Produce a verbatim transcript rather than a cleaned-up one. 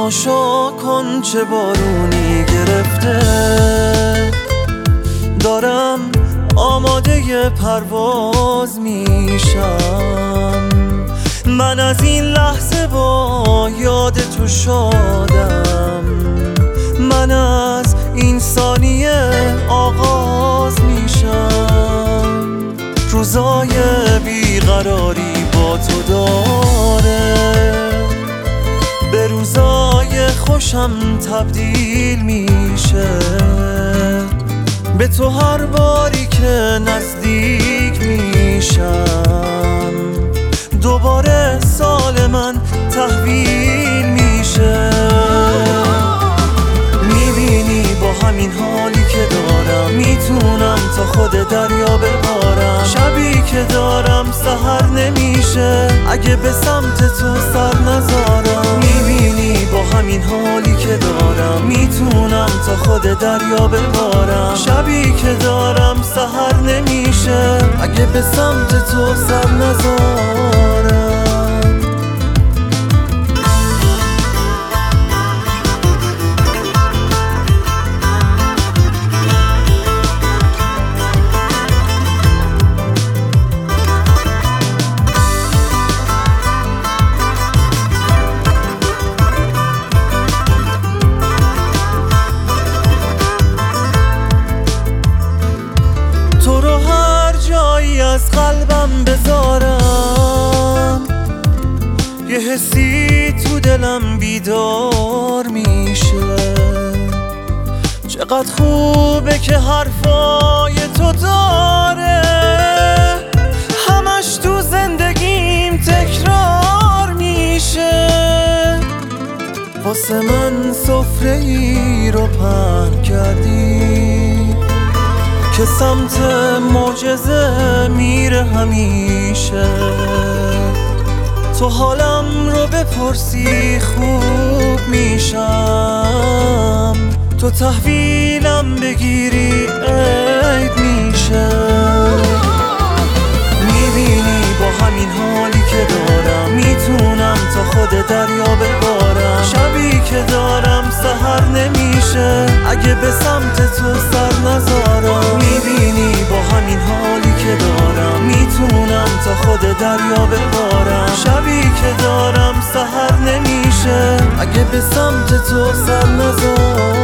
تماشا کن چه بارونی گرفته، دارم آماده پرواز میشم. من از این لحظه با یاد تو شادم، من از این ثانیه آغاز میشم. روزای بیقراری با تو داره به روزای خوشم تبدیل میشه. به تو هر باری که نزدیک میشم دوباره سال من تحویل میشه. میبینی با همین حالی که دارم میتونم تا خود دریا ببارم. شبی که دارم سحر نمیشه اگه به سمت تو سر نزارم. میبینی با همین حالی که دارم میتونم تا خود دریا ببارم. شبی که دارم سحر نمیشه اگه به سمت تو سر نزارم. تو رو هر جایی از قلبم بذارم یه حسی تو دلم بیدار میشه. چقدر خوبه که حرفای تو داره همش تو زندگیم تکرار میشه. واسه من سفره ای رو پهن کردی که سمت معجزه میره همیشه. تو حالم رو بپرسی خوب میشم، تو تحویلم بگیری عید میشه. میبینی با همین حالی که دارم میتونم تا خود دریا ببارم. شبی که دارم سحر نمیشه اگه به سمت تو سر نزارم. میبینی با همین حالی که دارم میتونم تا خود دریا ببارم. شبی که دارم سحر نمیشه اگه به سمت تو سر نزارم.